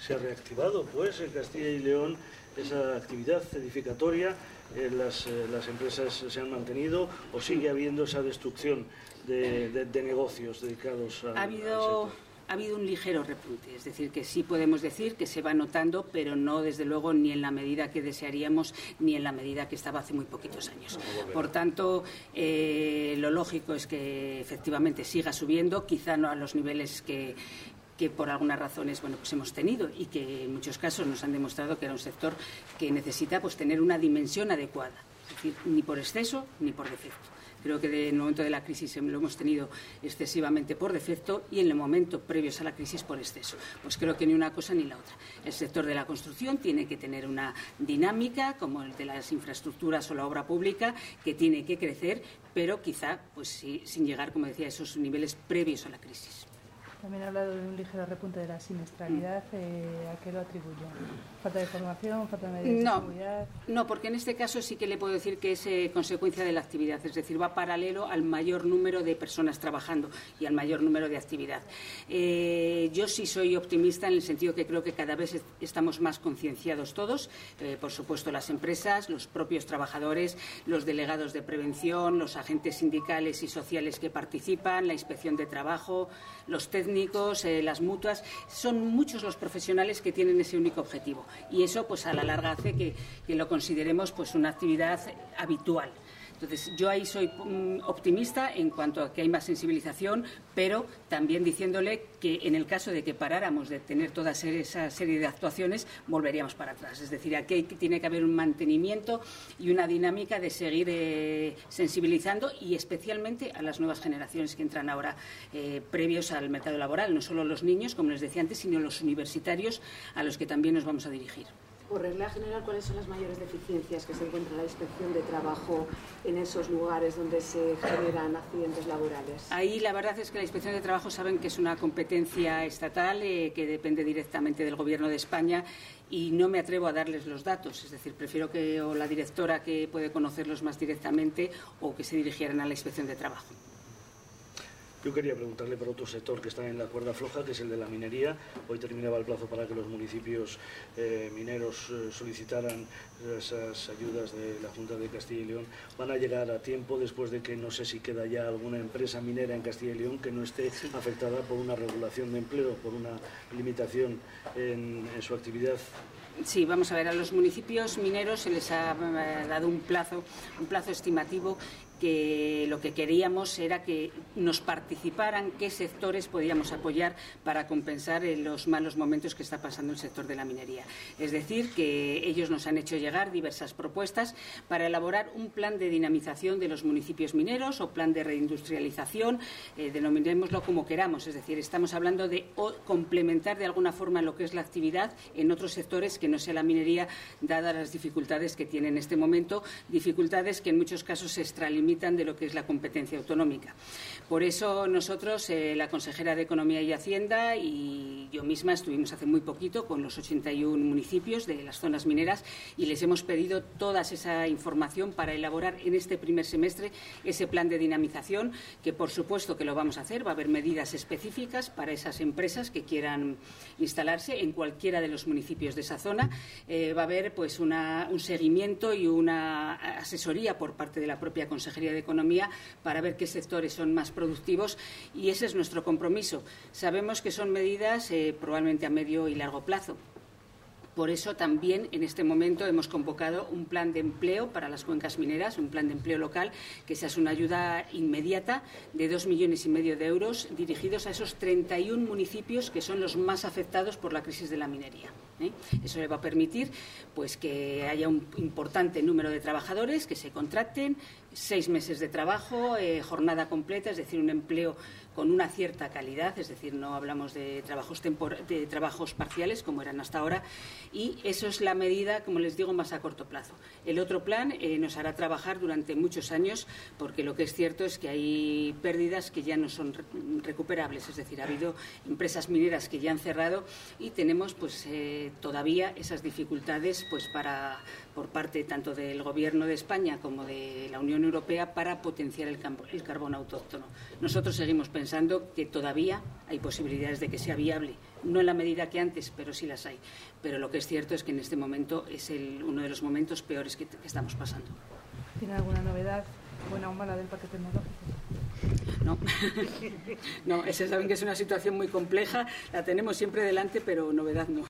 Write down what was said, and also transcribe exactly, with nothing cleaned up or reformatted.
se ha reactivado pues en Castilla y León esa actividad edificatoria, eh, las, eh, las empresas se han mantenido o sigue habiendo esa destrucción de, de, de negocios dedicados a, ha habido, al sector? Ha habido un ligero repunte, es decir, que sí podemos decir que se va notando, pero no desde luego ni en la medida que desearíamos ni en la medida que estaba hace muy poquitos años. Por tanto, eh, lo lógico es que efectivamente siga subiendo, quizá no a los niveles que que por algunas razones bueno pues hemos tenido y que en muchos casos nos han demostrado que era un sector que necesita pues tener una dimensión adecuada, es decir, ni por exceso ni por defecto. Creo que en el momento de la crisis lo hemos tenido excesivamente por defecto y en el momento previos a la crisis por exceso. Pues creo que ni una cosa ni la otra. El sector de la construcción tiene que tener una dinámica como el de las infraestructuras o la obra pública que tiene que crecer, pero quizá pues sí, sin llegar, como decía, a esos niveles previos a la crisis. También ha hablado de un ligero repunte de la siniestralidad. Eh, ¿A qué lo atribuye? ¿Falta de formación? ¿Falta de medidas no, de seguridad? No, porque en este caso sí que le puedo decir que es eh, consecuencia de la actividad, es decir, va paralelo al mayor número de personas trabajando y al mayor número de actividad. Eh, yo sí soy optimista en el sentido que creo que cada vez est estamos más concienciados todos, eh, por supuesto las empresas, los propios trabajadores, los delegados de prevención, los agentes sindicales y sociales que participan, la inspección de trabajo, los técnicos, Eh, las mutuas, son muchos los profesionales que tienen ese único objetivo y eso pues a la larga hace que, que lo consideremos pues una actividad habitual. Entonces, yo ahí soy optimista en cuanto a que hay más sensibilización, pero también diciéndole que en el caso de que paráramos de tener toda esa serie de actuaciones, volveríamos para atrás. Es decir, aquí tiene que haber un mantenimiento y una dinámica de seguir eh, sensibilizando y especialmente a las nuevas generaciones que entran ahora eh, previos al mercado laboral, no solo los niños, como les decía antes, sino los universitarios a los que también nos vamos a dirigir. Por regla general, ¿cuáles son las mayores deficiencias que se encuentra la inspección de trabajo en esos lugares donde se generan accidentes laborales? Ahí la verdad es que la inspección de trabajo saben que es una competencia estatal eh, que depende directamente del Gobierno de España y no me atrevo a darles los datos, es decir, prefiero que o la directora que puede conocerlos más directamente o que se dirigieran a la inspección de trabajo. Yo quería preguntarle por otro sector que está en la cuerda floja, que es el de la minería. Hoy terminaba el plazo para que los municipios eh, mineros eh, solicitaran esas ayudas de la Junta de Castilla y León. ¿Van a llegar a tiempo después de que no sé si queda ya alguna empresa minera en Castilla y León que no esté afectada por una regulación de empleo, por una limitación en, en su actividad? Sí, vamos a ver, a los municipios mineros se les ha dado un plazo, un plazo estimativo que lo que queríamos era que nos participaran qué sectores podíamos apoyar para compensar los malos momentos que está pasando el sector de la minería. Es decir, que ellos nos han hecho llegar diversas propuestas para elaborar un plan de dinamización de los municipios mineros o plan de reindustrialización, eh, denominémoslo como queramos. Es decir, estamos hablando de o complementar de alguna forma lo que es la actividad en otros sectores que no sea la minería, dadas las dificultades que tiene en este momento, dificultades que en muchos casos se extralimitan de lo que es la competencia autonómica. Por eso nosotros, eh, la consejera de Economía y Hacienda y yo misma estuvimos hace muy poquito con los ochenta y uno municipios de las zonas mineras y les hemos pedido toda esa información para elaborar en este primer semestre ese plan de dinamización, que por supuesto que lo vamos a hacer. Va a haber medidas específicas para esas empresas que quieran instalarse en cualquiera de los municipios de esa zona. Eh, va a haber pues una, un seguimiento y una asesoría por parte de la propia Consejería de Economía para ver qué sectores son más productivos y ese es nuestro compromiso. Sabemos que son medidas eh, probablemente a medio y largo plazo. Por eso también en este momento hemos convocado un plan de empleo para las cuencas mineras, un plan de empleo local que se hace una ayuda inmediata de dos millones y medio de euros dirigidos a esos treinta y uno municipios que son los más afectados por la crisis de la minería. ¿eh? Eso le va a permitir pues que haya un importante número de trabajadores que se contraten, seis meses de trabajo, eh, jornada completa, es decir, un empleo con una cierta calidad, es decir, no hablamos de trabajos tempor de trabajos parciales como eran hasta ahora. Y eso es la medida, como les digo, más a corto plazo. El otro plan eh, nos hará trabajar durante muchos años porque lo que es cierto es que hay pérdidas que ya no son recuperables, es decir, ha habido empresas mineras que ya han cerrado y tenemos pues eh, todavía esas dificultades pues para por parte tanto del Gobierno de España como de la Unión Europea para potenciar el, campo, el carbón autóctono. Nosotros seguimos pensando pensando que todavía hay posibilidades de que sea viable. No en la medida que antes, pero sí las hay. Pero lo que es cierto es que en este momento es el, uno de los momentos peores que, que estamos pasando. ¿Tiene alguna novedad, buena o mala, del parque tecnológico? No, no, ese saben que es una situación muy compleja, la tenemos siempre delante, pero novedad no.